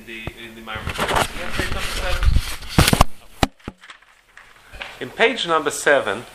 in the Maimonides. Page number 7. In page number 7,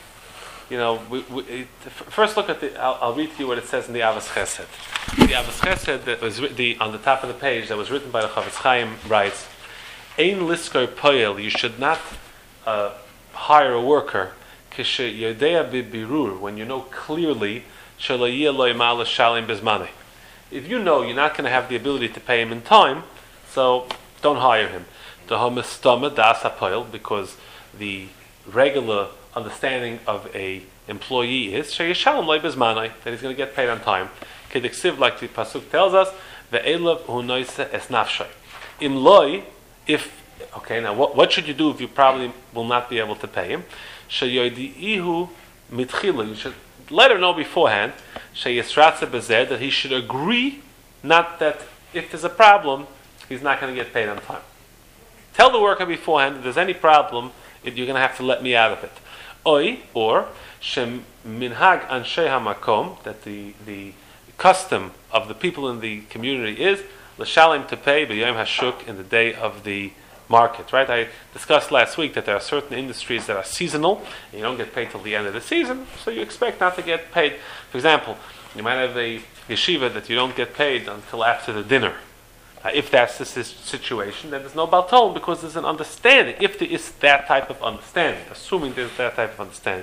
first look at I'll read to you what it says in the Avos Chesed. The Avos Chesed that was on the top of the page that was written by the Chavetz Chaim writes, Ein liskor poel, you should not hire a worker kishe yodea bibirur, when you know clearly shelo yeh lo imal shalim bezmane. If you know you're not going to have the ability to pay him in time, so don't hire him. The homestama das hapoel, because the regular understanding of a employee is sheyishalom lo bezmane, that he's going to get paid on time. Kediksiv, like the pasuk tells us, ve'elav hu noise es nafshay. Im loy, now what should you do if you probably will not be able to pay him? Sheyoidiihu mitchila, you should let her know beforehand, sheyisratze bezeh, that he should agree, not that if there's a problem, he's not going to get paid on time. Tell the worker beforehand, if there's any problem, you're going to have to let me out of it. Or shem minhag anshe hamakom, that the custom of the people in the community is l'shalim, to pay b'yom hashuk, in the day of the market. Right? I discussed last week that there are certain industries that are seasonal, and you don't get paid till the end of the season, so you expect not to get paid. For example, you might have a yeshiva that you don't get paid until after the dinner. If that's the situation, then there's no baltol, because there's an understanding. If there is that type of understanding, assuming there's that type of understanding,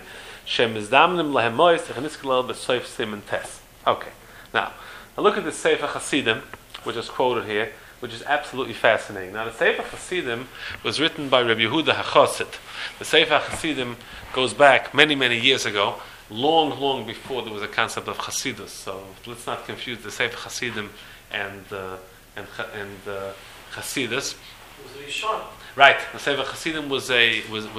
okay. Now look at the Sefer Hasidim, which is quoted here, which is absolutely fascinating. Now, the Sefer Hasidim was written by Rabbi Yehuda HaChassid. The Sefer Hasidim goes back many, many years ago, long before there was a concept of Hasidus. So let's not confuse the Sefer Hasidim and Hasidus. It was a Rishon. Right. The Sefer Hasidim was a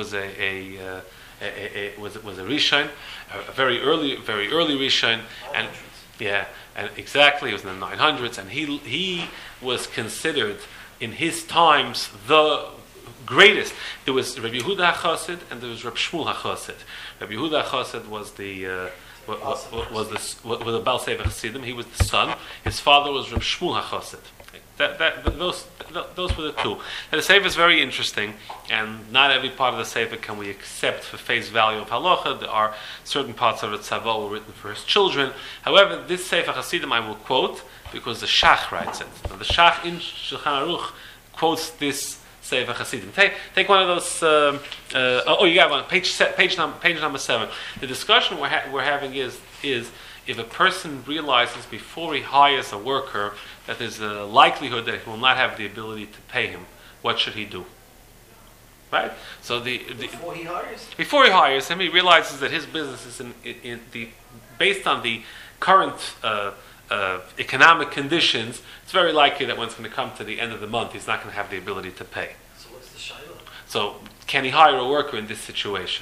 Rishon, a very early Rishon, and and exactly, it was in the 900s, and he was considered in his times the greatest. There was Rabbi Yehuda HaChassid and there was Rabbi Shmuel HaChassid. Rabbi Yehuda HaChassid was the Baal Sefer Hasidim. He was the son. His father was Rabbi Shmuel HaChassid. Those were the two. Now, the Sefer is very interesting, and not every part of the Sefer can we accept for face value of halacha. There are certain parts of the Tzava were written for his children. However, this Sefer Hasidim I will quote because the Shach writes it. Now, the Shach in Shulchan Aruch quotes this Sefer Hasidim. Take one of those. You got one. Page number 7. The discussion we're having is if a person realizes before he hires a worker that there's a likelihood that he will not have the ability to pay him, what should he do? Right? So before he hires him, he realizes that his business is based on the current economic conditions. It's very likely that when it's going to come to the end of the month, he's not going to have the ability to pay. So what's the shayla? So can he hire a worker in this situation?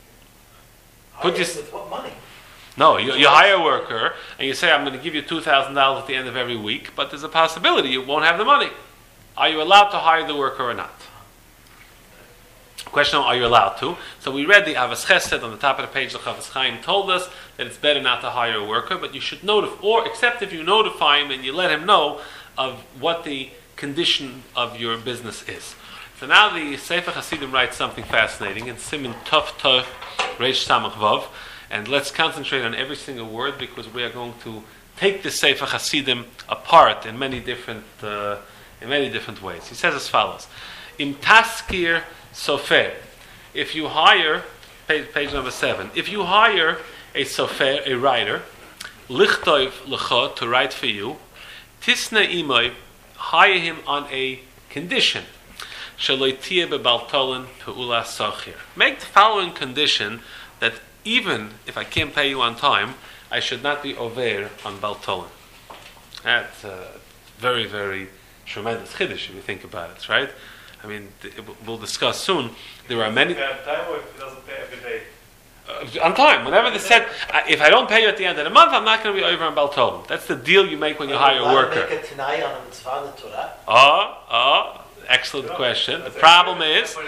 With what money? No, you hire a worker and you say, I'm going to give you $2,000 at the end of every week, but there's a possibility you won't have the money. Are you allowed to hire the worker or not? Question, are you allowed to? So we read the Avos Chesed on the top of the page. The Chavetz Chaim told us that it's better not to hire a worker, but you should notify, or except if you notify him and you let him know of what the condition of your business is. So now the Sefer Hasidim writes something fascinating in Siman Tov Reish Samach Vav. And let's concentrate on every single word because we are going to take the Sefer Hasidim apart in many different ways. He says as follows: Im taskir sofer. If you hire, page number 7. If you hire a sofer, a writer, lichtov lecha, to write for you, tisna imoy, hire him on a condition. Shelo tiyeh bebaltolen peula sochir. Make the following condition, that even if I can't pay you on time, I should not be over on baltolen. That's very, very tremendous chiddush if you think about it, right? I mean, we'll discuss soon. There are many. On time, or if he doesn't pay every day? On time. Whenever they said, if I don't pay you at the end of the month, I'm not going to be over on baltolen. That's the deal you make when you hire a worker. Make a tanai on a mitzvah in the Torah? Excellent question. The problem is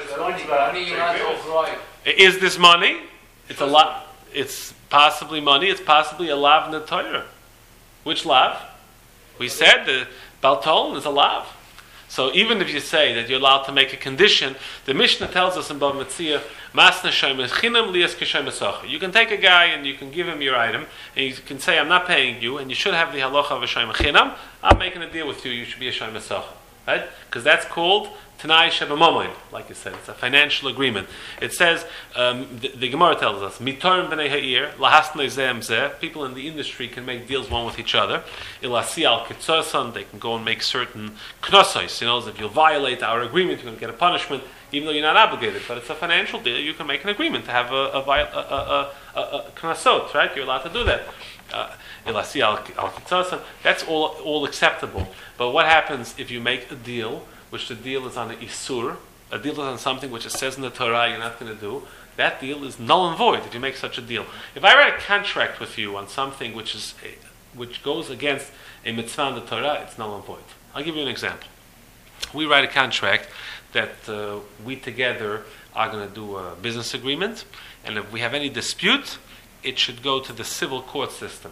this money? It's a lot. It's possibly money. It's possibly a lav in the Torah. Which lav? We said the baltolen is a lav. So even if you say that you're allowed to make a condition, the Mishnah tells us in Bava Metzia, Masna Shayim Chinam Lias K'Shayim Esacha. You can take a guy and you can give him your item, and you can say, I'm not paying you, and you should have the halacha of a Shayim Chinam. I'm making a deal with you, you should be a Shayim Esacha. Right? Because that's called Tanai Sheba Momoin, like you said. It's a financial agreement. It says, the Gemara tells us, Mitorim b'nei ha'ir, lahasnei zeh zeh, people in the industry can make deals one with each other. Ilasi al kitzosan, they can go and make certain knossos. If you violate our agreement, you're going to get a punishment, even though you're not obligated. But it's a financial deal, you can make an agreement to have a knosot, right? You're allowed to do that. Ilasi al kitzosan, that's all acceptable. But what happens if you make a deal, which the deal is on an isur, a deal is on something which it says in the Torah you're not going to do, that deal is null and void if you make such a deal. If I write a contract with you on something which goes against a mitzvah in the Torah, it's null and void. I'll give you an example. We write a contract that we together are going to do a business agreement, and if we have any dispute, it should go to the civil court system.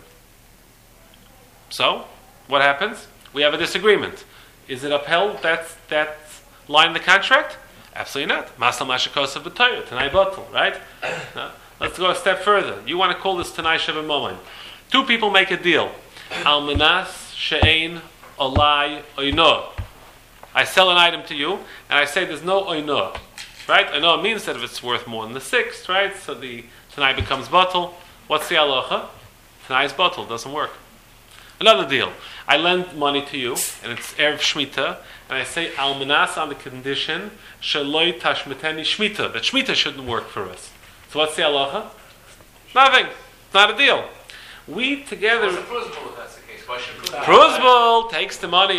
So, what happens? We have a disagreement. Is it upheld, that line in the contract? Absolutely not. Masal Mashikosav B'Torah, Tanai Batel, right? Let's go a step further. You want to call this Tanai Sheva Momen. Two people make a deal. Almanas She'ein Olai Oino. I sell an item to you, and I say there's no Oino. Right? Oino means that if it's worth more than the sixth, right? So the Tanai becomes Batel. What's the halacha? Tanai is Batel, doesn't work. Another deal. I lend money to you, and it's Erev Shemitah, and I say Almanas on the condition Shaloi Tashmiteni Shemitah, that Shemitah shouldn't work for us. So what's the halacha? Nothing. It's not a deal. We together. What's the Pruzbul if that's the case? Why should Pruzbul takes the money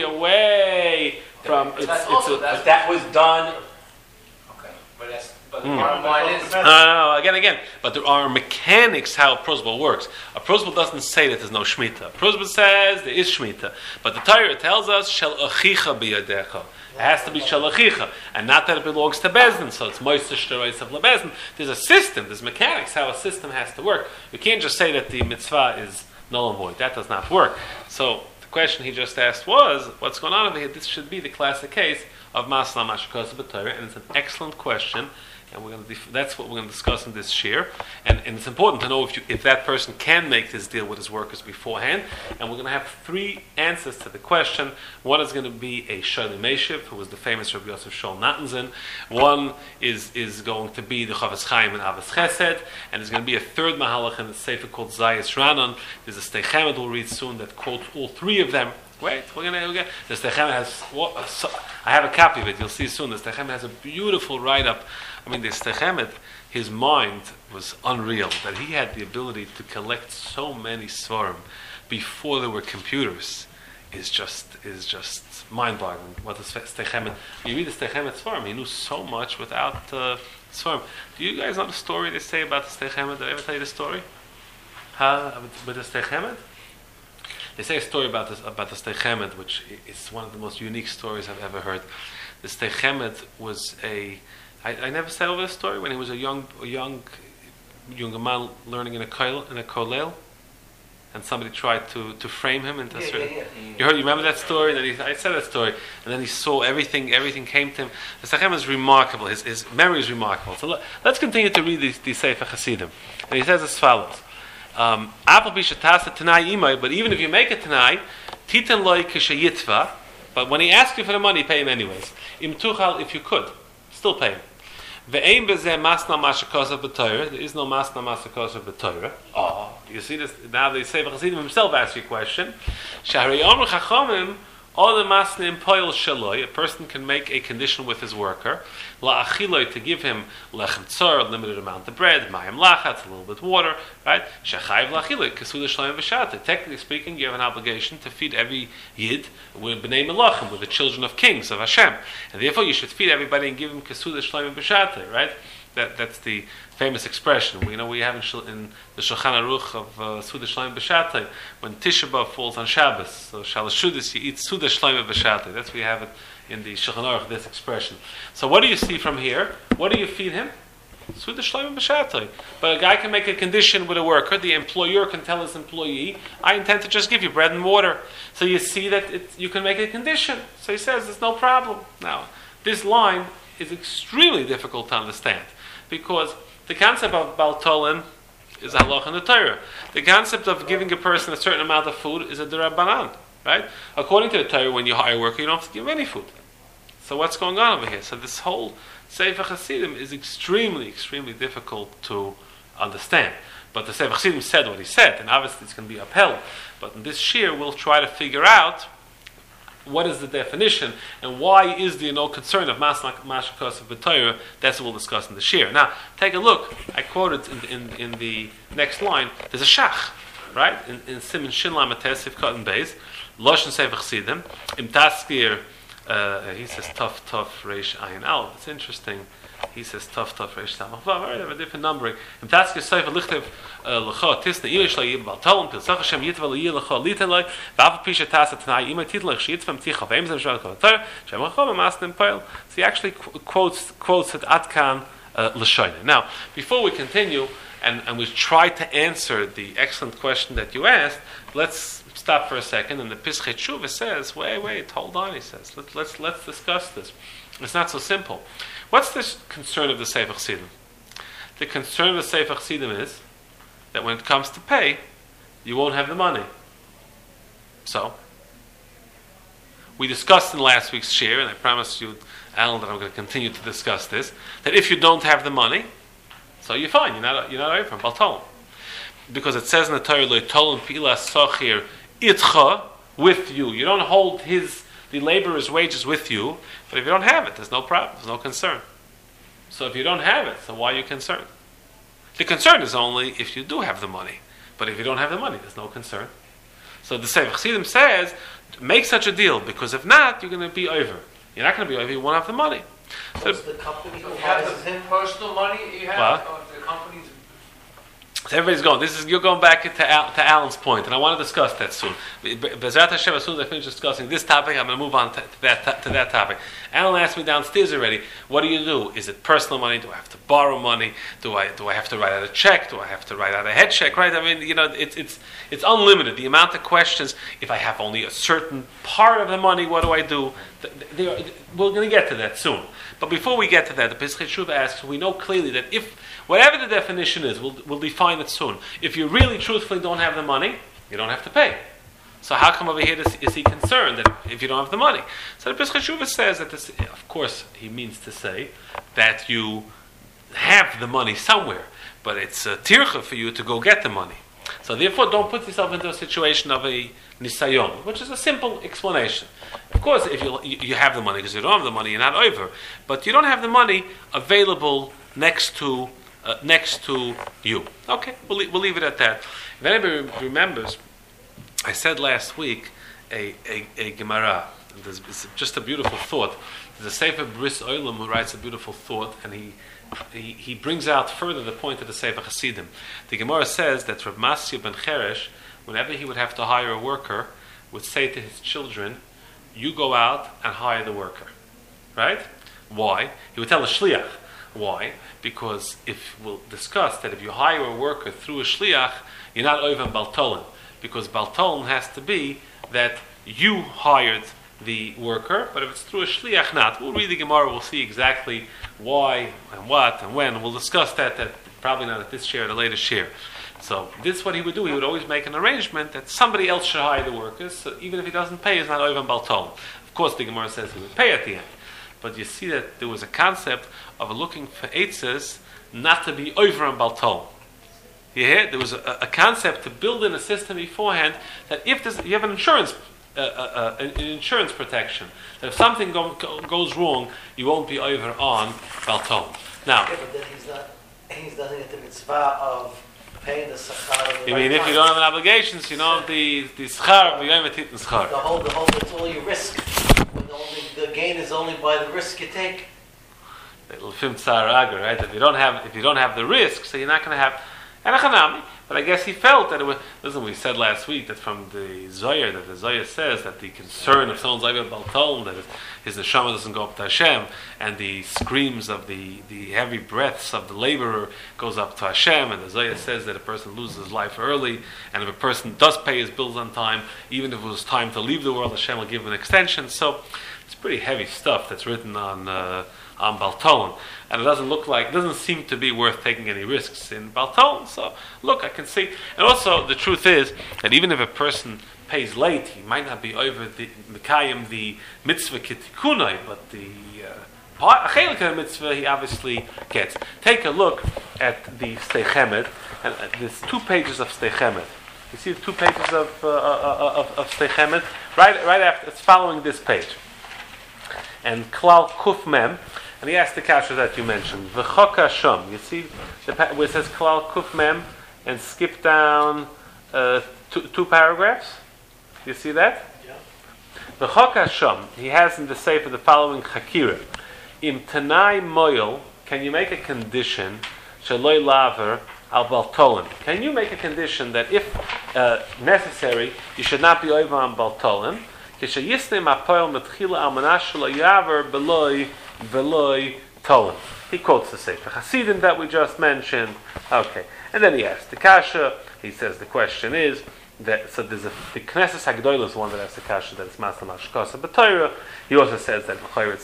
away from. But that was done. Okay, but the bottom line is. No, again. But there are mechanics how a prosbul works. A prosbul doesn't say that there's no shmita. A prosbul says there is shmita. But the Torah tells us, shel achicha biyadecha. It has to be shel achicha. And not that it belongs to Bezdin. So it's moister shtarois of lebezdin. There's a system, there's mechanics how a system has to work. You can't just say that the mitzvah is null and void. That does not work. So the question he just asked was, what's going on over here? This should be the classic case of Masla Mashikosa B'Torah. And it's an excellent question. And that's what we're going to discuss in this shir. And it's important to know if that person can make this deal with his workers beforehand. And we're going to have three answers to the question. One is going to be a Shali Meshiv, who was the famous Rabbi Yosef Shol Natanzin. One is going to be the Chavetz Chaim and Avos Chesed. And there's going to be a third Mahalach in the Sefer called Zayis Ranon. There's a Steichemet we'll read soon that quotes all three of them. Wait, we're going to get the Steichemet has. I have a copy of it. You'll see soon. The Steichemet has a beautiful write-up. I mean, the Steichemet, his mind was unreal. That he had the ability to collect so many svarim before there were computers is just mind-boggling. What the Steichemet? You read the Steichemet svarim. He knew so much without svarim. Do you guys know the story they say about the Steichemet? Did I ever tell you the story? With the Steichemet? They say a story about the Steichemet, which is one of the most unique stories I've ever heard. The Steichemet was I never said over the story when he was a young man learning in a kollel, and somebody tried to frame him into You remember that story? I said that story, and then he saw everything came to him. The Steichemet is remarkable. His memory is remarkable. So let's continue to read these Sefer Hasidim, and he says as follows. But even if you make it tonight, titan loy kishayitva. But when he asks you for the money, pay him anyways. Im tuchal, if you could, still pay him. Ve'ein bezeh masna mashakosav b'Torah. There is no masna mashakosav b'Torah. Oh, you see this? Now the Sefer Hasidim himself asks you a question. Shahrei Omer Chachamim. All the masna impoil shaloi, a person can make a condition with his worker, la'achiloi, to give him lechem tzor, a limited amount of bread, mayim lachatz, a little bit of water, right? Shechayiv la'achiloi, kesuda shloim v'shata. Technically speaking, you have an obligation to feed every yid with b'nei melachim, with the children of kings of Hashem, and therefore you should feed everybody and give him kesuda shloim v'shata, right? That's the famous expression. We have in the Shulchan Aruch of Suda Shloim B'Shatay, when Tisha B'Av falls on Shabbos, so Shalashudis, you eat Suda Shloim B'Shatay. That's where you have it in the Shulchan Aruch, this expression. So what do you see from here? What do you feed him? Suda Shloim B'Shatoi. But a guy can make a condition with a worker. The employer can tell his employee, I intend to just give you bread and water. So you see that you can make a condition. So he says, there's no problem. Now, this line is extremely difficult to understand because the concept of Baltolim is a halach in the Torah. The concept of giving a person a certain amount of food is a D'Rabbanan, right? According to the Torah, when you hire a worker, you don't have to give any food. So what's going on over here? So this whole Sefer Hasidim is extremely, extremely difficult to understand. But the Sefer Hasidim said what he said, and obviously it's going to be upheld. But in this shir, we'll try to figure out what is the definition and why is there no concern of Mashakos of the Torah. That's what we'll discuss in the shir. Now, take a look. I quoted in the next line. There's a shach, right? In Siman Shin Lamed Tes Sif Katan Beis, Loshen Sefer Hasidim, Im Taskir. He says tough reish ayin al. It's interesting. He says tough reish samach vav. Right, have a different numbering. Im taskir sefer lichtev lecha tisna irish la baltalon pilsach Hashem yitva la lecha litelay vav pisha tasa tnai ima titlach shitzvam ticha veim zem shvar kovatar shem lecha b'masnim poil. So he actually quotes it atkan l'shoyne. Now, before we continue and we try to answer the excellent question that you asked, let's stop for a second. And the Pischei Tshuva says, wait, hold on. He says, let's discuss this. It's not so simple. What's the concern of the Sefer Chassidim? The concern of the Sefer Chassidim is that when it comes to pay, you won't have the money. So, we discussed in last week's share, and I promised you, Alan, that I'm going to continue to discuss this, that if you don't have the money, so you're fine. You're not away from Baltolim. Because it says in the Torah, Lo Tolim Pila Sochir Itcha, with you. You don't hold the laborer's wages with you, but if you don't have it, there's no problem, there's no concern. So if you don't have it, so why are you concerned? The concern is only if you do have the money. But if you don't have the money, there's no concern. So the Sefer Chassidim says, make such a deal, because if not, you're going to be over. You're not going to be over, you won't have the money. So the company who You have hires the him? personal money you have, What? or the company's. So everybody's going. You're going back to Alan's point, and I want to discuss that soon. B'ezrat Hashem, as soon as I finish discussing this topic, I'm going to move on to that topic. Alan asked me downstairs already. What do you do? Is it personal money? Do I have to borrow money? Do I have to write out a check? Do I have to write out a head check? Right? I mean, it's unlimited. The amount of questions. If I have only a certain part of the money, what do I do? We're going to get to that soon. But before we get to that, the Pischei Tshuva asks, we know clearly that if, whatever the definition is, we'll define it soon. If you really truthfully don't have the money, you don't have to pay. So how come over here is he concerned that if you don't have the money? So the Pischei Tshuva says that this, of course, he means to say that you have the money somewhere, but it's a tircha for you to go get the money. So therefore, don't put yourself into a situation of a nisayon, which is a simple explanation. Of course, if you have the money, because you don't have the money, you're not over. But you don't have the money available next to you. Okay, we'll leave it at that. If anybody remembers, I said last week a Gemara. It's just a beautiful thought. There's a Sefer Bris Olam who writes a beautiful thought, and he brings out further the point of the Sefer Hasidim. The Gemara says that Rav Masya ben Cheresh, whenever he would have to hire a worker, would say to his children, you go out and hire the worker. Right? Why? He would tell a shliach. Why? Because we'll discuss that if you hire a worker through a shliach, you're not over Baltolim. Because Baltolim has to be that you hired the worker, but if it's through a shliach, not. We'll read the Gemara, we'll see exactly why and what and when. We'll discuss that probably not at this share, at a later share. So this is what he would do. He would always make an arrangement that somebody else should hire the workers, so even if he doesn't pay, he's not over Baltolim. Of course, the Gemara says he would pay at the end. But you see that there was a concept of looking for eitzes not to be over on Baltolim. You hear? There was a concept to build in a system beforehand that if you have an insurance protection, that if something goes wrong, you won't be over on Baltolim. Now, Yeah, but then he's doing it the mitzvah of paying the schar. You mean if you don't have an obligation, so you know the schar, you don't have schar. The whole, it's all you risk. The gain is only by the risk you take. Right? If you don't have the risk, so you're not going to have. And a chanami. But I guess he felt that it was, listen, we said last week that from the Zohar, that the Zohar says that the concern of someone's Ayva Baltol, that his neshama doesn't go up to Hashem, and the screams of the heavy breaths of the laborer goes up to Hashem, and the Zohar says that a person loses his life early, and if a person does pay his bills on time, even if it was time to leave the world, Hashem will give him an extension. So it's pretty heavy stuff that's written on Baltolin. And it doesn't seem to be worth taking any risks in Baltolin. So, look, I can see. And also, the truth is that even if a person pays late, he might not be over the Mekayim, the mitzvah kitikunai, but the chelik of the mitzvah he obviously gets. Take a look at the Steichemet, and there's 2 pages of Steichemet. You see the 2 pages of Steichemet? Right after, it's following this page. And Klal Kuf Mem, and he asked the kasha that you mentioned. V'choka shom. You see where it says Klal Kuf Mem, and skip down 2 paragraphs. You see that? Yeah. V'choka shom. He has in the sefer the following chakira. Im tanai moyel. Can you make a condition? Shaloi laver al baltolin. Can you make a condition that if necessary, you should not be over on baltolin? He quotes the Sefer Hasidim that we just mentioned. Okay, and then he asks the kasha. He says the question is that so there's the Knesset Hagdolah is one that asks the kasha that it's Masna Mashkasa B'Torah. He also says that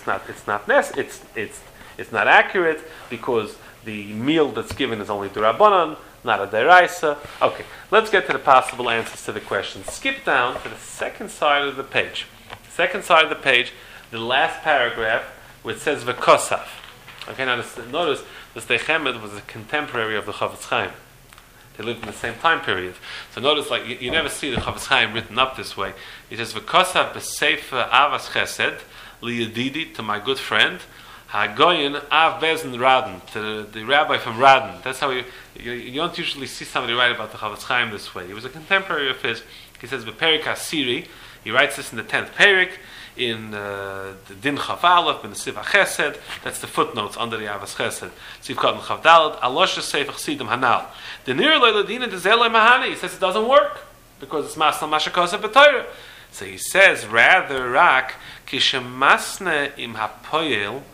it's not accurate because the meal that's given is only D'Rabbanan, not a Deraisa. Okay, let's get to the possible answers to the question. Skip down to the second side of the page. Second side of the page, the last paragraph, where it says V'kosaf. Okay, now notice the Steichemet was a contemporary of the Chofetz Chaim. They lived in the same time period. So notice, like you never see the Chofetz Chaim written up this way. It says V'kosaf b'sefer avas chesed liyadidi, to my good friend, Hagoyin Av Bezin Radin, to the rabbi from Radin. That's how you don't usually see somebody write about the Chofetz Chaim this way. He was a contemporary of his. He says Beperik Asiri. He writes this in the 10th Perik in the Din Chav Aleph, in the Siv HaChesed. That's the footnotes under the Avas Chesed. Siv Kotten Chav Dalet Alosh Sefer Chsidim Hanal. The Nir Loiladina Dezelei Mahani. He says it doesn't work because it's Masna Mashakosa B'Torah. So he says rather rak kishemasne im hapoyel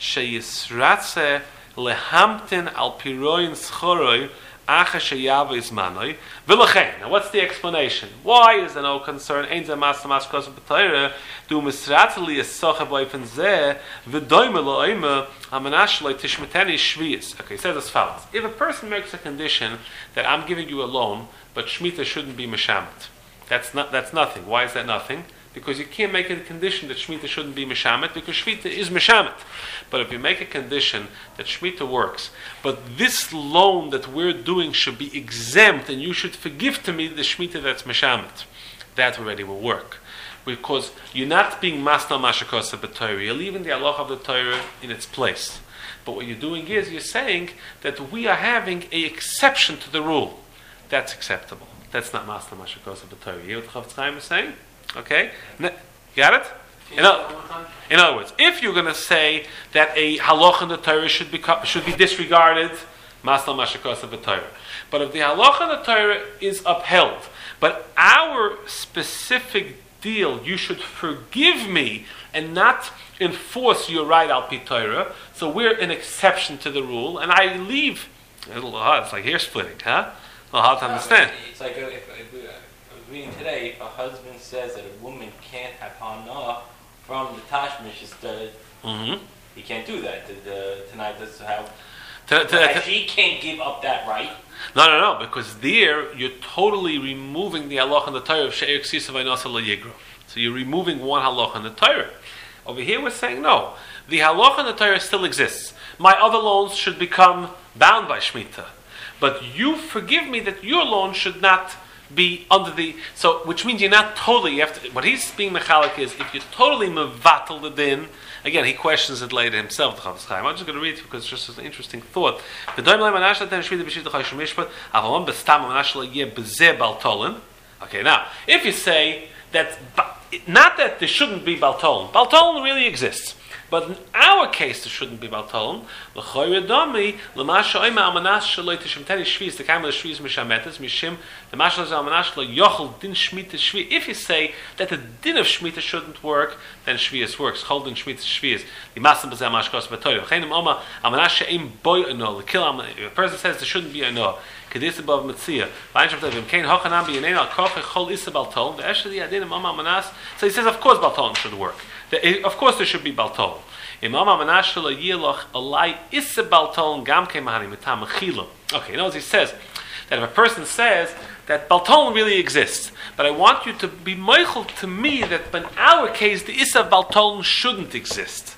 sheyisratze lehamtin al piroin schoroi acha sheyav izmanoi v'lechen. Now what's the explanation? Why is there no concern? Ein ze mas mashkos b'Torah du misratze li esocha boifen zeh v'doime lo'oime hamanash lo tishmeteni shvius. Okay, he says as follows. If a person makes a condition that I'm giving you a loan, but Shemitah shouldn't be meshamet, that's nothing. Why is that nothing? Because you can't make a condition that Shemitah shouldn't be Meshamet, because Shemitah is Meshamet. But if you make a condition that Shemitah works, but this loan that we're doing should be exempt, and you should forgive to me the Shemitah that's Meshamet, that already will work. Because you're not being Masna Mashakosa B'Torah, you're leaving the Allah of the Torah in its place. But what you're doing is, you're saying that we are having an exception to the rule. That's acceptable. That's not Masna Mashakosa B'Torah. You hear what the Chofetz Chaim is saying? Okay, got it? In other words, if you're going to say that a halach in the Torah should be disregarded, Masna Mashakosa B'Torah. But if the halach in the Torah is upheld, but our specific deal, you should forgive me and not enforce your right al pi Torah. So we're an exception to the rule, and I leave. It's like hair splitting, huh? A little hard to understand. It's like if reading today, if a husband says that a woman can't have hana from the tashmish, he can't do that. Tonight doesn't have. She can't give up that right. No, because there you're totally removing the halach in the Torah of she'er ksisa v'nasa lo yigro. So you're removing one halach in the Torah. Over here we're saying no. The halach in the Torah still exists. My other loans should become bound by Shemitah, but you forgive me that your loan should not be under the, so which means you're not totally, you have to, what he's being mechalik is if you're totally mevatel the din. Again, he questions it later himself, the Chofetz Chaim. I'm just going to read it because it's just an interesting thought. Okay, now if you say that not that there shouldn't be baltolin really exists, But in our case, there shouldn't be baltolin. L'choyre domi l'masha oima almanas shaloi tishim teni shvius the kaimel shvius mishametes mishim the mashal almanas lo yochel din shmita shvi. If you say that the din of shmita shouldn't work, then shvius works. Chol din shmita shvius. The masam b'zeh mashkos b'toyim. Chayim oma almanas she'im boy ono. The kill a person says there shouldn't be ono. Kedis above mitzia. V'ayim shavtavim kein hochanam b'yanein al kofe chol isa baltolin. Ve'eshli adin oma almanas. So he says, of course, baltolin should work. Of course, there should be baltolin. Okay, you know what he says? That if a person says that baltolin really exists, but I want you to be meichel to me that in our case the issa of baltolin shouldn't exist.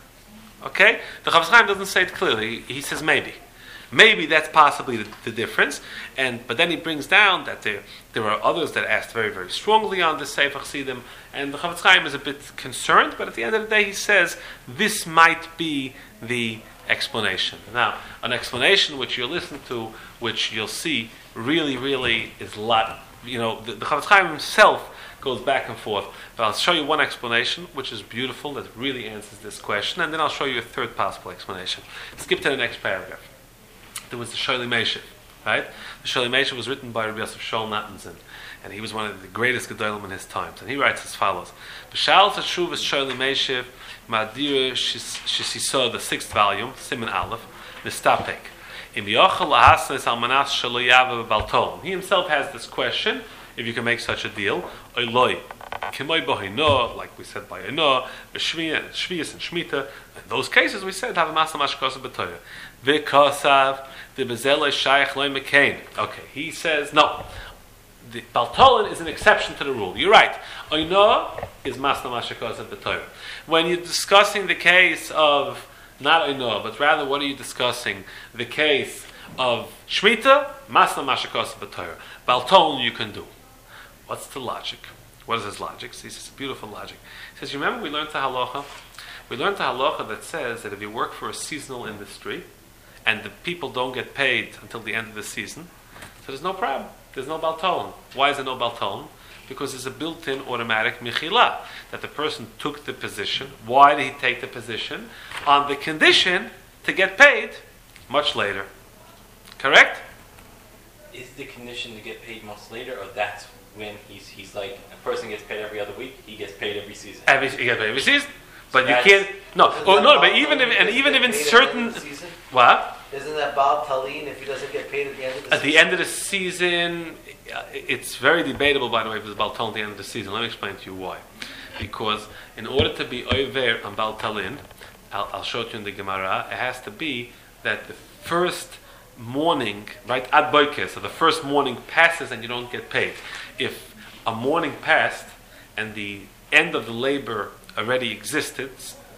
Okay? The Chofetz Chaim doesn't say it clearly. He says maybe. Maybe that's possibly the difference, but then he brings down that there are others that asked very, very strongly on the Sefer Chassidim, and the Chofetz Chaim is a bit concerned, but at the end of the day he says this might be the explanation. Now, an explanation which you'll listen to, which you'll see, really, really is a lot. You know, the Chofetz Chaim himself goes back and forth, but I'll show you one explanation, which is beautiful, that really answers this question, and then I'll show you a third possible explanation. Skip to the next paragraph. There was the Sholim Meshiv, right? The Sholim Meshiv was written by Rabbi Yosef Shol Natanzin, and he was one of the greatest Gedolim in his times. And he writes as follows: B'shal Tashuvas Sholim Meshiv Ma'dir Shisiso, the 6th volume, Siman Aleph, Nistapek. Im Yochel Lahasnes Almanas Shelo Yava Baltolin. He himself has this question: if you can make such a deal, Oiloi. Kimoi Bohino, like we said by Eno, Shvius and Shmita. In those cases, we said have a Masa Mashkosa B'Toya. V'kosav the Bezele Shaykh Loy Mekain. Okay, he says no. The baltolin is an exception to the rule. You're right. Oino is Masa Mashkosa B'Toya. When you're discussing the case of not Oino, but rather what are you discussing? The case of Shmita, Masa Mashkosa B'Toya. Baltolin you can do. What's the logic? What is his logic? He says, it's a beautiful logic. He says, you remember we learned the halacha? We learned the halacha that says that if you work for a seasonal industry and the people don't get paid until the end of the season, so there's no problem. There's no baltolin. Why is there no baltolin? Because there's a built-in automatic mechila, that the person took the position. Why did he take the position? On the condition to get paid much later. Correct? Is the condition to get paid much later, or that's when he's like, a person gets paid every other week, he gets paid every season? He gets paid every season. But you can't. No, but even if in certain what? Isn't that Bob Talin if he doesn't get paid at the end of the season? At the end of the season, it's very debatable, by the way, if it's Baltalin at the end of the season. Let me explain to you why. Because in order to be over on Baltalin, I'll show it to you in the Gemara, it has to be that the first morning, right, ad boiker, so the first morning passes and you don't get paid. If a morning passed and the end of the labor already existed,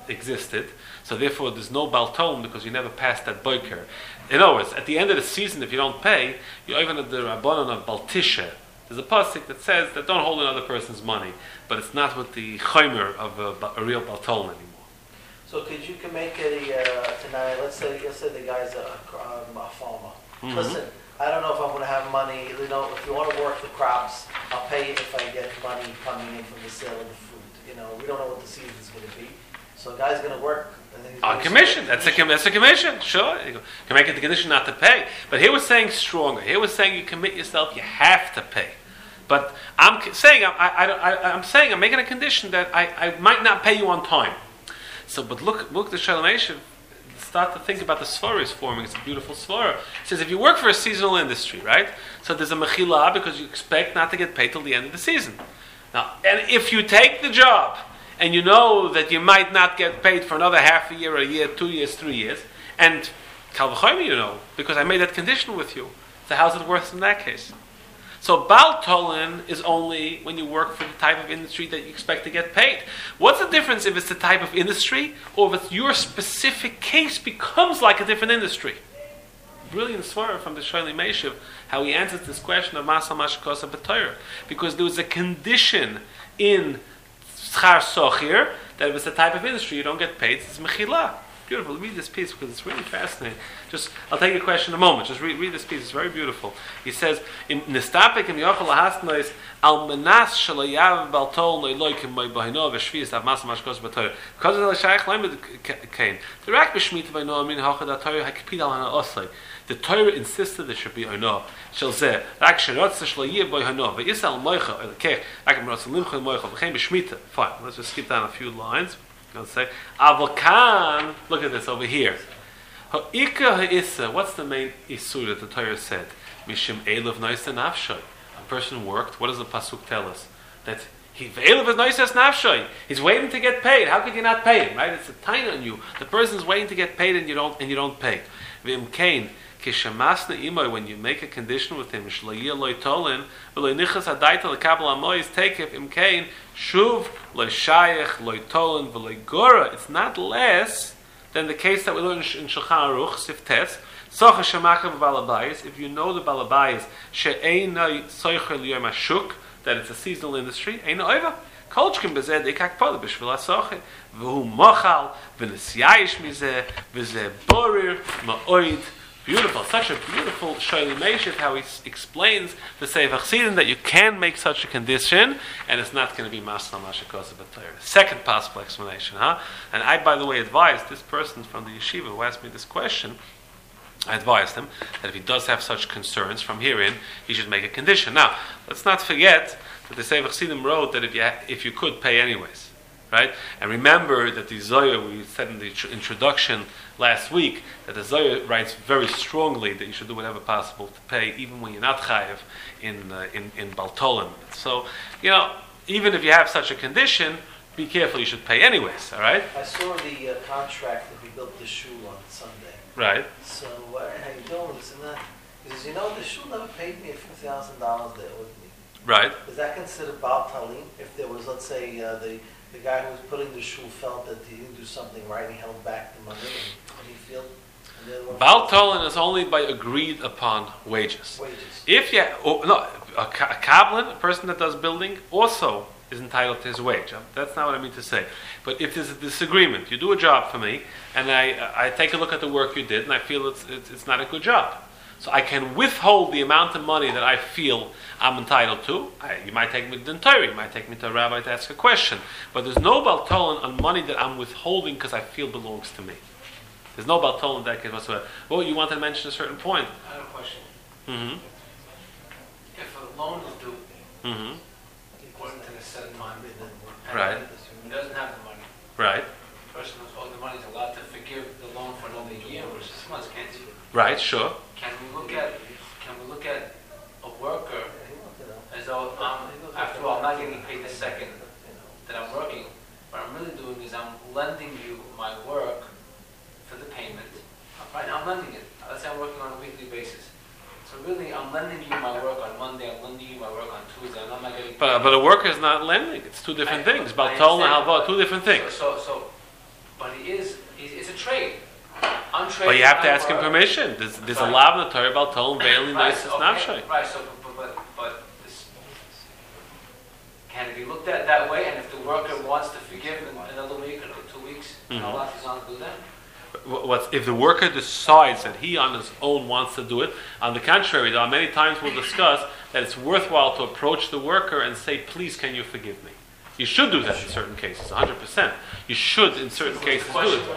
so therefore there's no baltolin because you never passed that boiker. In other words, at the end of the season, if you don't pay, you're even at the rabbanon of baltisha. There's a pasuk that says that don't hold another person's money, but it's not with the chaymer of a real baltolin anymore. So could you make it tonight? Let's say the guy's a farmer. Mm-hmm. Listen, I don't know if I'm going to have money. You know, if you want to work the crops, I'll pay you if I get money coming in from the sale of the fruit. You know, we don't know what the season's going to be. So a guy's going to work. On commission. That's a commission. Sure. You can make it the condition not to pay. But here we're saying stronger. Here we're saying you commit yourself, you have to pay. But I'm saying I'm making a condition that I might not pay you on time. So, but look the Sholim Meshiv, start to think about the svara he's forming. It's a beautiful svara. It says if you work for a seasonal industry, right? So there's a mechila because you expect not to get paid till the end of the season. Now, and if you take the job and you know that you might not get paid for another half a year, 2 years, 3 years, and kal v'chomer, you know, because I made that condition with you. So how's it worth in that case? So baltolin is only when you work for the type of industry that you expect to get paid. What's the difference if it's the type of industry or if it's your specific case becomes like a different industry? Brilliant svara from the Sholim Meshiv, how he answers this question of Masa Mashkosa B'Torah. Because there was a condition in Schar Sochir that if it's the type of industry you don't get paid, it's Mechila. beautiful. Read this piece because it's really fascinating. I'll take your question in a moment. Just read this piece. It's very beautiful. He says, "In nistapik im yochel lahasnois al menas shalayav baltol noiloikim by bahino v'shvius av mas mashkos b'torah." Because of the shaykh lamed kain. The rak b'shmita by no min hachad atoyah hakpid al hana osay. The Torah insisted there should be ono. Shall say, rak sherotz shlayir by hano ve'isal moicha elkech rak merotz limcha moicha v'chein b'shmita. Fine. Let's just skip down a few lines. Let's say, Avokan, look at this over here. Ha'ika ha'issa, what's the main issur that the Torah said? Mishim Eilav Noisa Nafshay. A person worked, what does the Pasuk tell us? That he Eilav Noisa Nafshay. He's waiting to get paid. How could you not pay him, right? It's a tine on you. The person's waiting to get paid and you don't pay. V'im Kain, Kishamasna Imoy, when you make a condition with him, Shlayir Loi Tolin, V'loi Nichas Adaita L'Kabel Amoy, take if Im Kain, Shuv Loi Shayach Loi Tolin V'loi Gora. It's not less than the case that we learn in Shulchan Aruch, Sif Tes, Socha Shemaka V'Balabayis, if you know the Balabayis, She'einai Soicher L'Yom HaShuk, that it's a seasonal industry, Ein Oiva. Kolchkim bezeh dekak poda b'shvil hasoche, v'hu mochal, v'nesyayish mizeh, v'zeh borir, ma'oid. Beautiful, such a beautiful Shoili Meishit, how he explains the Sefer Chassidim that you can make such a condition, and it's not going to be Masna Mashakos of Torah. Second possible explanation, And I, by the way, advised this person from the yeshiva who asked me this question, I advised him that if he does have such concerns from herein, he should make a condition. Now, let's not forget that the Sefer Chassidim wrote that if you could pay anyways, right? And remember that the Zohar, we said in the introduction last week, that the Zohar writes very strongly that you should do whatever possible to pay, even when you're not chayiv in Baltolim. So, even if you have such a condition, be careful, you should pay anyways, all right? I saw the contract that we built the shul on Sunday. Right. So, how you doing, this and that? He says, the shul never paid me a few $1,000 there with me. Right. Is that considered Baal Talim? If there was, let's say, the guy who was putting the shul felt that he didn't do something right, and he held back the money, and he felt... Baal Tolan is only by agreed upon wages. If a kabbalah, a person that does building, also is entitled to his wage. That's not what I mean to say. But if there's a disagreement, you do a job for me, and I take a look at the work you did, and I feel it's not a good job. So I can withhold the amount of money that I feel I'm entitled to. You might take me to the Torah, you might take me to a rabbi to ask a question. But there's no Baal Tolan on money that I'm withholding because I feel belongs to me. There's no Baal Tolan in that case whatsoever. Well, you wanted to mention a certain point. I have a question. Mm-hmm. If a loan is due, according to the set time, right, he doesn't have the money. Right. The person who's owed the money is allowed to forgive the loan for another year or 6 months, can't he? Right, sure. Can we look at a worker as though after all I'm not getting paid the second that I'm working? What I'm really doing is I'm lending you my work for the payment. Right now I'm lending it. Let's say I'm working on a weekly basis. So really I'm lending you my work on Monday, I'm lending you my work on Tuesday, and I'm not getting paid. But a worker is not lending. It's two different things. Baal Tolan and halva, two different things. But it's a trade. I'm trading. But you have to ask him permission. There's a law in the Torah Baal Tolan ve'eli noises nafshay. Right. So, but this, can it be looked at that way? And if the worker wants to forgive in another week or 2 weeks, Allah is on to do that. If the worker decides that he on his own wants to do it, on the contrary, there are many times we'll discuss that it's worthwhile to approach the worker and say, please, can you forgive me? You should do that in certain cases, 100%. You should, in certain cases, do it.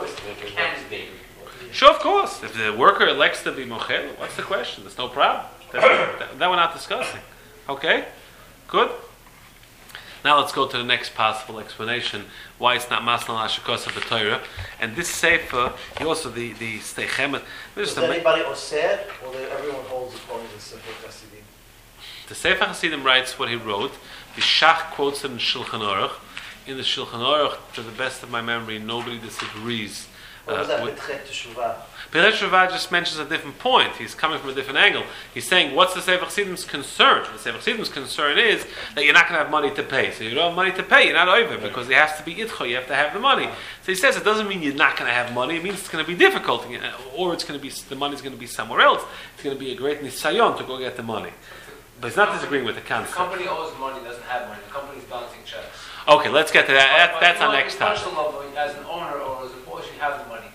Sure, of course. If the worker elects to be mochel, what's the question? There's no problem. That we're not discussing. Okay? Good? Now let's go to the next possible explanation why it's not Masnal Ashikos of the Torah. And this Sefer, he also, the Steichemet... Does anybody osir, or everyone holds according to the Sefer Chassidim? The Sefer Chassidim writes what he wrote. The Shach quotes it in Shulchan Aruch. In the Shulchan Aruch, to the best of my memory, nobody disagrees. What was that Petchet Teshuvah? Petchet Teshuvah just mentions a different point. He's coming from a different angle. He's saying, what's the Sefer Chassidim's concern? The Sefer Chassidim's concern is that you're not going to have money to pay. So you don't have money to pay, you're not over, because it has to be itcho, you have to have the money. So he says it doesn't mean you're not going to have money, it means it's going to be difficult, or it's going to be, the money's going to be somewhere else. It's going to be a great nisayon to go get the money. But he's not disagreeing with the concept. The company owes money, doesn't have money. The company's balancing checks. Okay, let's get to that. That's our next topic. As an owner or as a boss, you have the money.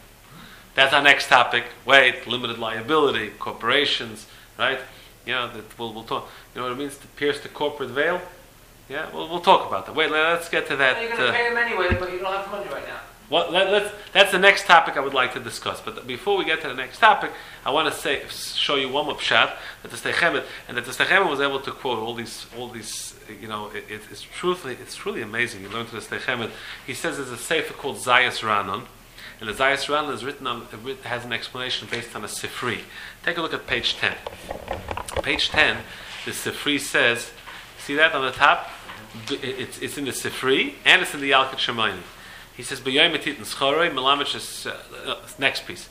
That's our next topic. Wait, limited liability, corporations, right? That we'll talk. You know what it means to pierce the corporate veil? Yeah, we'll talk about that. Wait, let's get to that. You're going to pay them anyway, but you don't have the money right now. That's the next topic I would like to discuss. But before we get to the next topic, I want to show you one more pshat that the Steichemet, and that the Steichemet was able to quote all these. It's truly amazing. You learn to the Steichemet. He says there's a sefer called Zayas Ranon, and the Zayas Ranon is has an explanation based on a Sifri. Take a look at page 10. Page 10, the Sifri says, see that on the top? It's in the Sifri and it's in the Yalkut Shemaini. He says, next piece.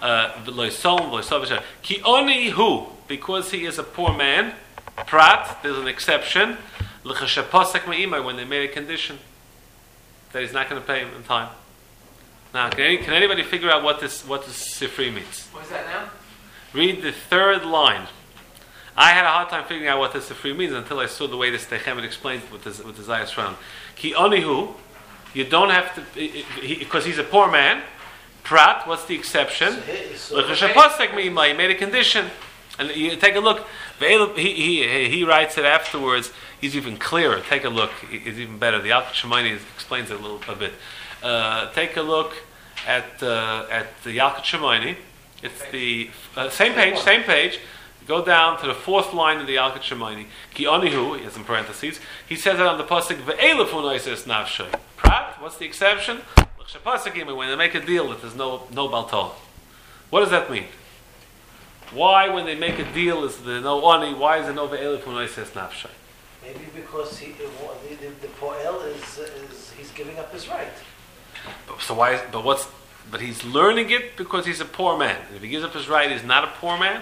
Ki oni hu, because he is a poor man, prat, there's an exception, when they made a condition that he's not going to pay him in time. Now, can anybody figure out what this Sifri means? What's that now? Read the third line. I had a hard time figuring out what this Sifri means until I saw the way this Steichemet explains it with the Zayas Ranon. Ki oni hu, you don't have to, because he's a poor man. Prat, what's the exception? He made a condition. And you take a look. He writes it afterwards. He's even clearer. Take a look. It's even better. The Yalkut Shemaini explains it a bit. Take a look at the Yalkut Shemaini. It's the same page. Go down to the fourth line in the Yalkut Shemaini. Ki onihu, he has in parentheses. He says it on the pasuk ve'elef unaises nafshay. Prat, what's the exception? When they make a deal that there's no baltol. What does that mean? Why, when they make a deal, is there no ani? Why is there no ve'elef unaises nafshay? Maybe because the poel is he's giving up his right. So why? But he's learning it because he's a poor man. If he gives up his right, he's not a poor man.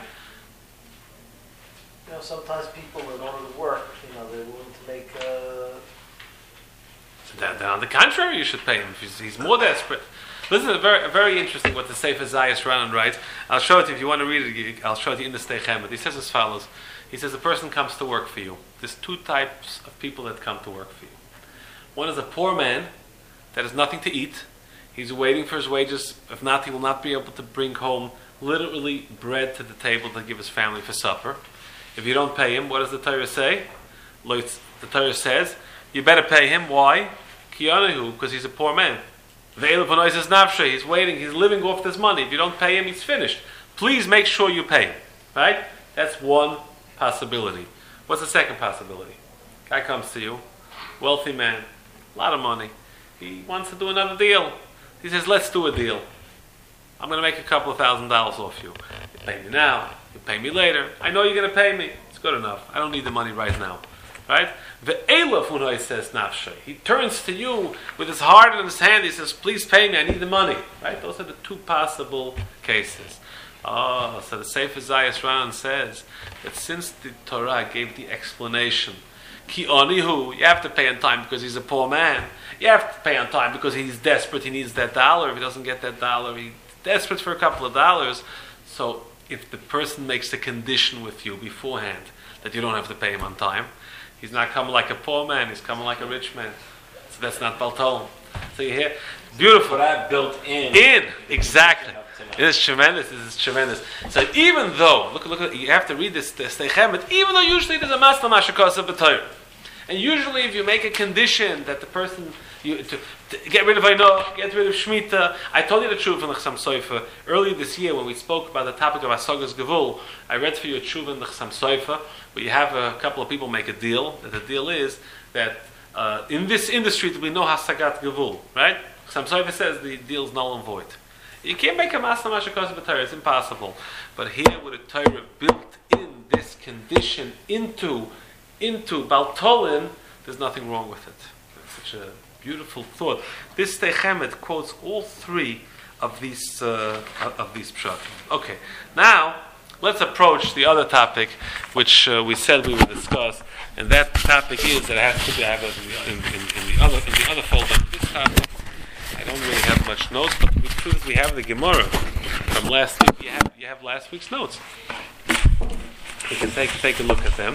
Sometimes people, in order to work, they're willing to make. Then on the contrary, you should pay him if he's more desperate. This is very, very interesting what the Sefer Zayas Ranon writes. I'll show it to you if you want to read it. I'll show it to you in the Steichemet. He says as follows. He says a person comes to work for you. There's two types of people that come to work for you. One is a poor man that has nothing to eat. He's waiting for his wages. If not, he will not be able to bring home literally bread to the table to give his family for supper. If you don't pay him, what does the Torah say? The Torah says, you better pay him. Why? Because he's a poor man. He's waiting, he's living off this money. If you don't pay him, he's finished. Please make sure you pay him. Right? That's one possibility. What's the second possibility? Guy comes to you, wealthy man, a lot of money. He wants to do another deal. He says, let's do a deal. I'm going to make a couple of $1,000s off you. You pay me now. You pay me later. I know you're going to pay me. It's good enough. I don't need the money right now. Right? Ve'elef unoi says nafshay. He turns to you with his heart in his hand. He says, please pay me. I need the money. Right? Those are the two possible cases. So the Sefer Zayas Ranon says that since the Torah gave the explanation, ki onihu, you have to pay on time because he's a poor man. You have to pay on time because he's desperate. He needs that dollar. If he doesn't get that dollar, he's desperate for a couple of dollars. So if the person makes a condition with you beforehand that you don't have to pay him on time, he's not coming like a poor man, he's coming like a rich man. So that's not baltol. So you hear, beautiful. What I built in. Exactly. It is tremendous. This is tremendous. So even though, look, you have to read this Steichemet, even though usually there's a masna mashakasa b'Torah. And usually if you make a condition that the person, to get rid of Aino, get rid of Shemitah. I told you the truth in the Chassam Sofer. Earlier this year when we spoke about the topic of Asagas Gevul, I read for you a tshuva in the Chassam Sofer, where you have a couple of people make a deal. That the deal is that in this industry there will be no Hasagat Gevul, right? Chassam Sofer says the deal is null and void. You can't make a Masna Mashakos B'Torah, it's impossible. But here with the Torah built in this condition into Baltolin, there's nothing wrong with it. It's such a beautiful thought. This Steichemet quotes all three of these pshat. Okay, now let's approach the other topic, which we said we would discuss, and that topic is that I have to have in the other folder. This topic, I don't really have much notes, but the truth is we have the Gemara from last week. You have last week's notes. You can take a look at them.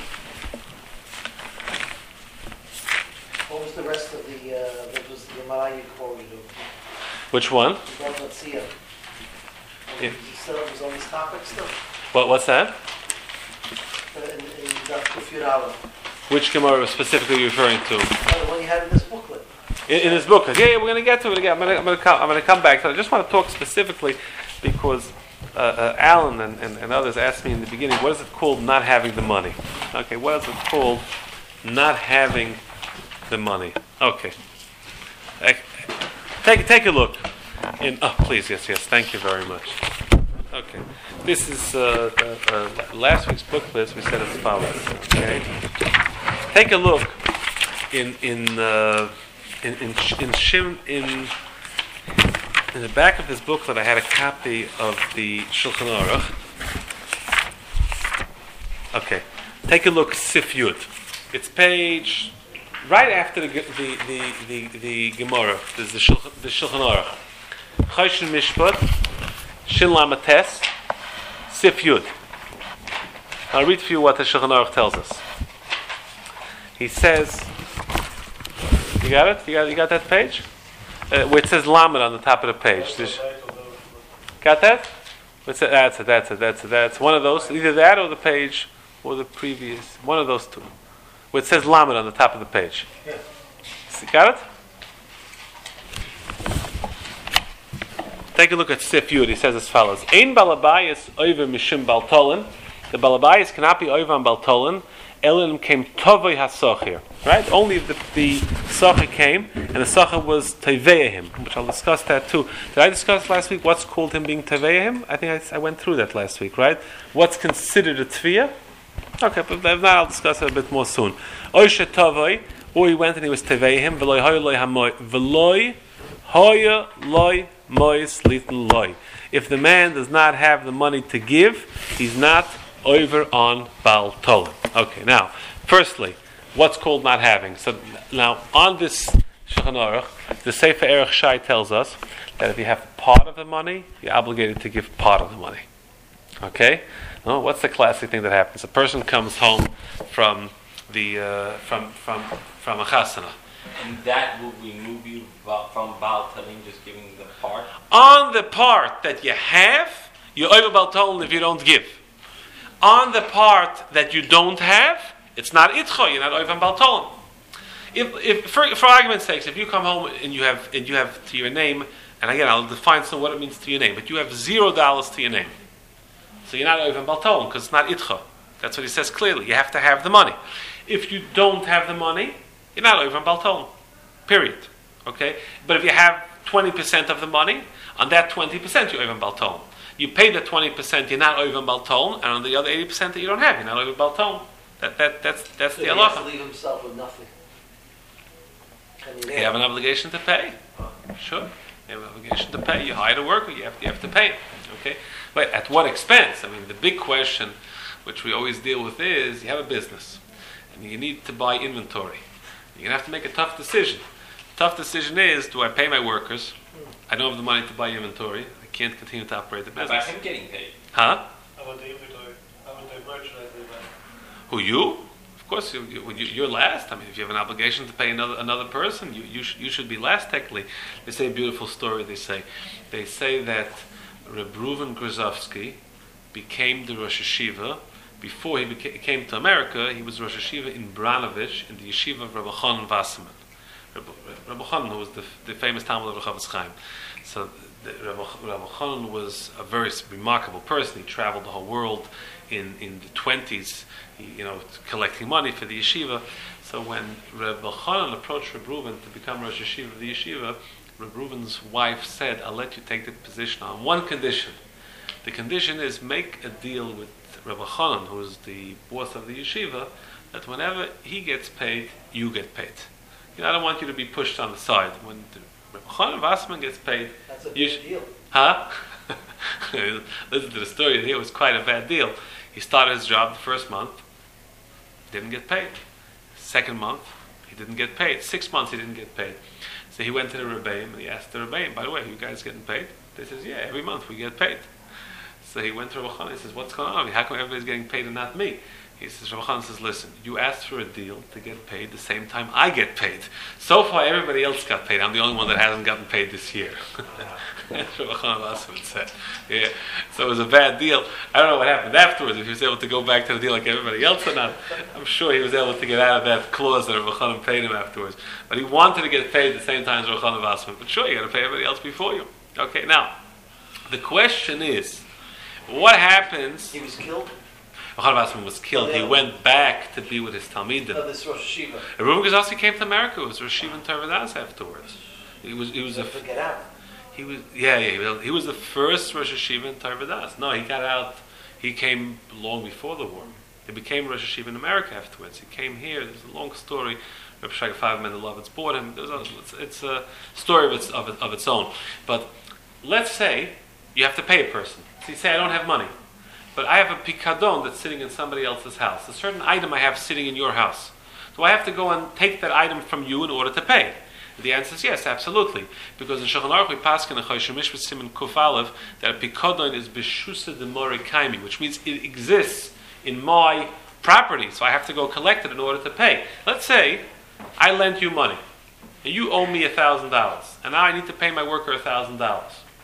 What was the rest of that was the Gemara you quoted? Which one? Let's see it. You still was on this topic still? What's that? In Dr. Fiorello. Which Gemara specifically referring to? The one you had in this booklet. In his book. Yeah, we're going to get to it again. I'm going to come back. So I just want to talk specifically because Alan and others asked me in the beginning, what is it called not having the money? Okay, what is it called not having the money? Okay. Take a look. Please, yes, thank you very much. Okay. This is last week's booklet. We said as follows. Okay. Take a look in the back of this booklet. I had a copy of the Shulchan Aruch. Okay. Take a look, Sif Yud. It's page right after the Gemara. There's the Shulchan Aruch. Choshen Mishpat, Shin Lamates, Sif Yud. I'll read for you what the Shulchan Aruch tells us. He says, you got it? You got that page? Where it says Lamed on the top of the page. Got that? That's it. That's one of those. Either that or the page or the previous. One of those two. Where it says Lamed on the top of the page. Got it? Take a look at Sif Yud. He says as follows: Ein balabayis over mishum baltolin. The balabayis cannot be over on baltolin. Elim came tovei hasochir. Right? Only if the socher came and the socher was teveihim, which I'll discuss that too. Did I discuss last week what's called him being teveihim? I think I went through that last week. Right? What's considered a tviyah? Okay, but if not, I'll discuss it a bit more soon. Oisha tovei, or he went and he was teveihim. V'loy hoya loy hamoy. V'loy hoya loy. If the man does not have the money to give, he's not over on Baal Tolim. Okay, now, firstly, what's called not having? So now, on this Shulchan Aruch, the Sefer Erech Shai tells us that if you have part of the money, you're obligated to give part of the money. Okay? Well, what's the classic thing that happens? A person comes home from from a chasana. And that will remove you from Baal Tolim, just giving the part? On the part that you have, you're over Baal Tolim if you don't give. On the part that you don't have, it's not itcha, you're not over Baal Tolim. If for argument's sake, if you come home and you have to your name, and again I'll define some what it means to your name, but you have $0 to your name, so you're not over Baal Tolim because it's not itcha. That's what he says clearly. You have to have the money. If you don't have the money, you're not over on Baal Tolim. Period. Okay? But if you have 20% of the money, on that 20% you're over on Baal Tolim. You pay the 20%, you're not over on Baal Tolim, and on the other 80% that you don't have, you're not over on Baal Tolim. That's so the he halacha. has to leave himself with nothing. You have an obligation to pay. Sure. You have an obligation to pay. You hired a worker, you have to pay. Okay? But at what expense? I mean, the big question, which we always deal with, is you have a business, and you need to buy inventory. You're going to have to make a tough decision. The tough decision is, do I pay my workers? I don't have the money to buy inventory. I can't continue to operate the business. About him getting paid. Huh? How about the inventory? How about the merchandise they buy? Who, you? Of course, you're last. I mean, if you have an obligation to pay another person, you should be last technically. They say a beautiful story. They say that Reb Reuven Grozovsky became the Rosh Yeshiva. Before he came to America, he was Rosh Yeshiva in Branovich, in the yeshiva of Rabbi Chanan Wasserman. Rabbi Chanan, who was the famous Talmud of Rechavetz Chaim. So Rabbi Chanan was a very remarkable person. He traveled the whole world in the 20s, collecting money for the yeshiva. So when Rabbi Chanan approached Reb Reuven to become Rosh Yeshiva of the yeshiva, Reb Reuven's wife said, I'll let you take the position on one condition. The condition is make a deal with Rabbi Chanan, who is the boss of the yeshiva, that whenever he gets paid, you get paid. I don't want you to be pushed on the side. When Rabbi Chanan Wasserman gets paid, that's a big deal. Huh? Listen to the story here. It was quite a bad deal. He started his job the first month, didn't get paid. Second month, he didn't get paid. 6 months, he didn't get paid. So he went to the Rebbeim and he asked the Rebbeim, by the way, are you guys getting paid? They says, yeah, every month we get paid. So he went to Rabbi Chanan and he says, what's going on? How come everybody's getting paid and not me? He says, Rabbi Chanan says, listen, you asked for a deal to get paid the same time I get paid. So far, everybody else got paid. I'm the only one that hasn't gotten paid this year. That's what Rabbi Chanan Wasserman said. Yeah. So it was a bad deal. I don't know what happened afterwards, if he was able to go back to the deal like everybody else or not. I'm sure he was able to get out of that clause that Rabbi Chanan paid him afterwards. But he wanted to get paid at the same time as Rabbi Chanan Wasserman. But sure, you got to pay everybody else before you. Okay, now, the question is, what happens... He was killed? Rabbi Chanan Wasserman was killed. He went back to be with his Talmidim. No, this Rosh Hashiva. Reuben Gazowski came to America. It was Rosh Hashiva and Tarvadas afterwards. He was Get out. he was the first Rosh Hashiva in Tarvadas. No, he got out. He came long before the war. He became Rosh Hashiva in America afterwards. He came here. There's a long story. Rabbi Shai Five Mendelovitz bought him. It's a story of its own. But let's say you have to pay a person. So you say, I don't have money. But I have a picadon that's sitting in somebody else's house. A certain item I have sitting in your house. Do I have to go and take that item from you in order to pay? The answer is yes, absolutely. Because in Shulchan Aruch we paskin in Choshen Mishpat Siman Kuf Aleph that a picadon is b'shusa de mori kaimi, which means it exists in my property, so I have to go collect it in order to pay. Let's say I lent you money, and you owe me $1,000, and now I need to pay my worker $1,000.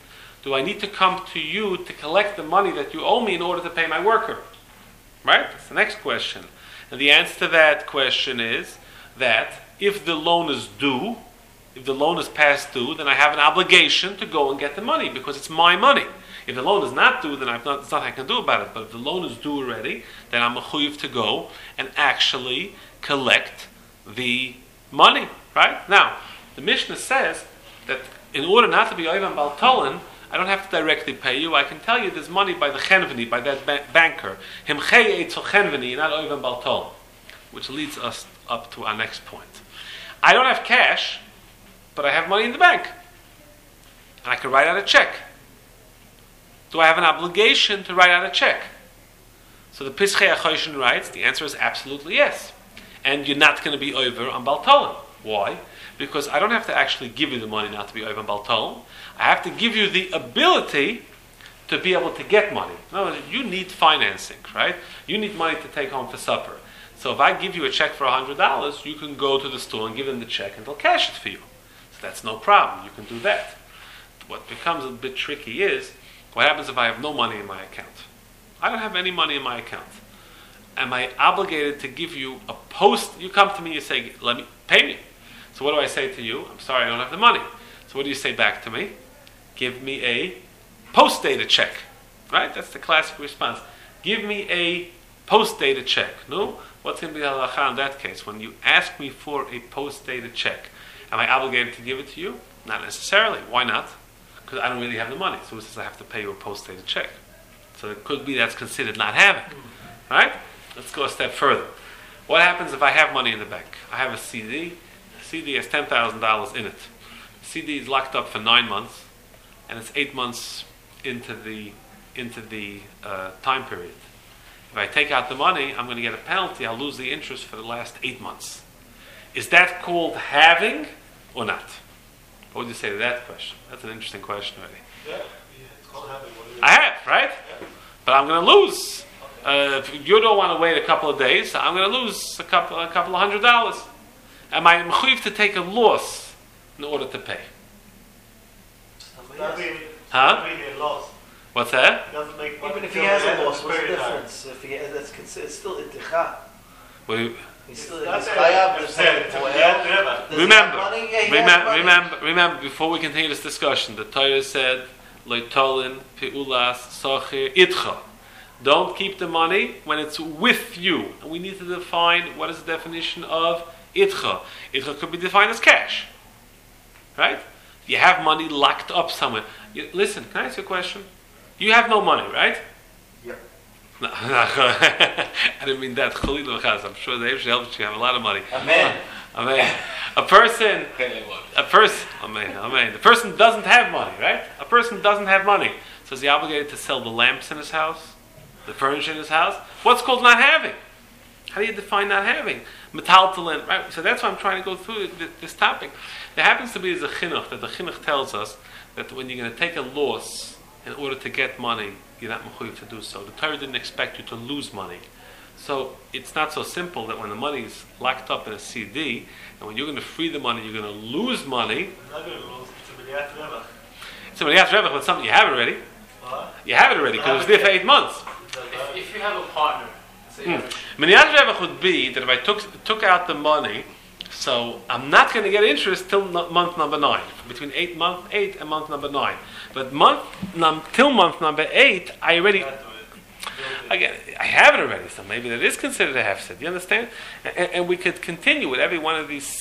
Do I need to come to you to collect the money that you owe me in order to pay my worker? Right? That's the next question. And the answer to that question is that if the loan is due, if the loan is past due, then I have an obligation to go and get the money because it's my money. If the loan is not due, then there's nothing I can do about it. But if the loan is due already, then I'm mechuyev to go and actually collect the money. Right? Now, the Mishnah says that in order not to be Oivan Baltolan, I don't have to directly pay you. I can tell you there's money by the Chenveni, by that banker. Himchei Eitzel Chenveni, not Oivan Baltolan. Which leads us up to our next point. I don't have cash, but I have money in the bank. And I can write out a check. Do I have an obligation to write out a check? So the Pischei HaChoshen writes, the answer is absolutely yes. And you're not going to be over on Baltolan. Why? Because I don't have to actually give you the money not to be over on Baltolan. I have to give you the ability to be able to get money. In other words, you need financing, right? You need money to take home for supper. So if I give you a check for $100, you can go to the store and give them the check and they'll cash it for you. So that's no problem. You can do that. What becomes a bit tricky is, what happens if I have no money in my account? I don't have any money in my account. Am I obligated to give you a post? You come to me and you say, let me, pay me. So what do I say to you? I'm sorry, I don't have the money. So what do you say back to me? Give me a post-dated check. Right? That's the classic response. Give me a post-dated check. No? What's going to be the halacha in that case? When you ask me for a post-dated check, am I obligated to give it to you? Not necessarily. Why not? Because I don't really have the money. So it says I have to pay you a post-dated check. So it could be that's considered not having. Right? Let's go a step further. What happens if I have money in the bank? I have a CD. The CD has $10,000 in it. The CD is locked up for 9 months, and it's 8 months into the time period. If I take out the money, I'm going to get a penalty. I'll lose the interest for the last 8 months. Is that called having or not? What would you say to that question? That's an interesting question already. Yeah, it's called having. I have, right? Yeah. But I'm going to lose. If you don't want to wait a couple of days, I'm going to lose a couple of $100. Am I mechuyev to take a loss in order to pay? That means a loss. What's that? It doesn't make money. Even if he has a loss, what's the difference? If he it's still itticha. He's still remember, before we continue this discussion, the Torah said, "Leitolin peulas socher itcha." Don't keep the money when it's with you. And we need to define what is the definition of itcha. Itcha could be defined as cash. Right? You have money locked up somewhere. Listen, can I ask you a question? You have no money, right? Yep. No, I didn't mean that. I'm sure the Eibush helps you have a lot of money. Amen. Amen. A person, amen. The person doesn't have money, right? A person doesn't have money. So is he obligated to sell the lamps in his house? The furniture in his house? What's called not having? How do you define not having? Metaltalin, right? So that's why I'm trying to go through this topic. There happens to be a chinuch, that the chinuch tells us that when you're going to take a loss in order to get money, you're not mechuyev to do so. The Torah didn't expect you to lose money. So it's not so simple that when the money is locked up in a CD, and when you're going to free the money, you're going to lose money. I'm not going to lose. It's a Miliyat Revach. So when you have to have something, you have it already. What? You have it already because it was there for 8 months. If you have a partner, say you have a Miniyat Revach would be that if I took out the money, so I'm not going to get interest till month number 9, between month 8 and month number 9. But till month number 8, I already. Again, I have it already, so maybe that is considered a hefsed. You understand? And we could continue with every one of these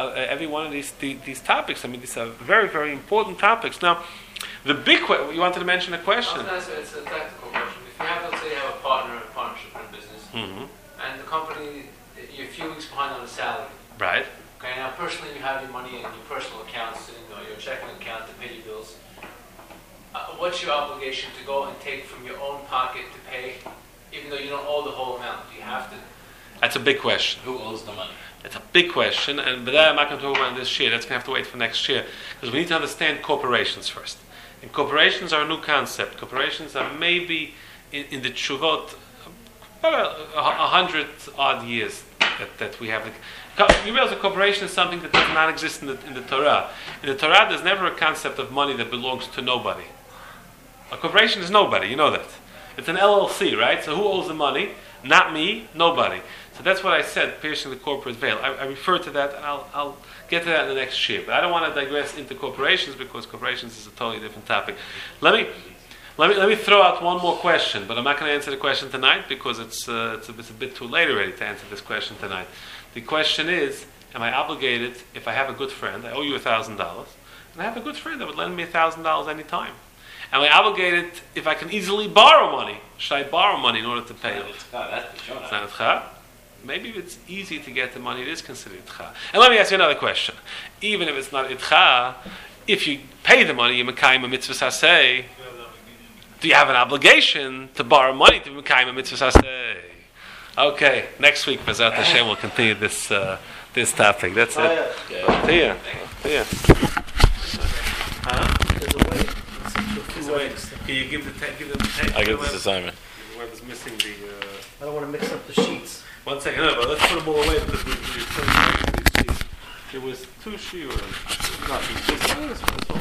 these topics. I mean, these are very, very important topics. Now, the big question, you wanted to mention a question. I was going to say, it's a tactical question. If you have, let's say, you have a partnership in business, and the company, you're a few weeks behind on the salary. Right. Okay, now personally you have your money in your personal accounts, your checking account to pay your bills. What's your obligation to go and take from your own pocket to pay, even though you don't owe the whole amount? Do you have to? That's a big question. Who owes the money? It's a big question, but that I'm not going to talk about this year. That's going to have to wait for next year because we need to understand corporations first. And corporations are a new concept. Corporations are maybe in the Tshuvot about 100 odd years that we have. You realize a corporation is something that does not exist in the Torah. In the Torah, there's never a concept of money that belongs to nobody. A corporation is nobody, you know that. It's an LLC, right? So who owes the money? Not me, nobody. So that's what I said, piercing the corporate veil. I refer to that, and I'll get to that in the next year. But I don't want to digress into corporations because corporations is a totally different topic. Let me throw out one more question, but I'm not going to answer the question tonight because it's a bit too late already to answer this question tonight. The question is, am I obligated if I have a good friend? I owe you $1,000, and I have a good friend that would lend me $1,000 anytime. Am I obligated if I can easily borrow money? Should I borrow money in order to pay it? That's the It's not itcha. Maybe if it's easy to get the money, it is considered itcha. And let me ask you another question. Even if it's not itcha, if you pay the money, you mekayim a mitzvah saseh. Do you have an obligation to borrow money to mekayim a mitzvah saseh? Okay, next week, B'ezrat Hashem, we'll continue this topic. That's it. See ya. There's a way. Can you give them the tape? I give this assignment. Whoever's missing the. I don't want to mix up the sheets. 1 second, no, but let's put them all away because we're still. There was 2 shiurim.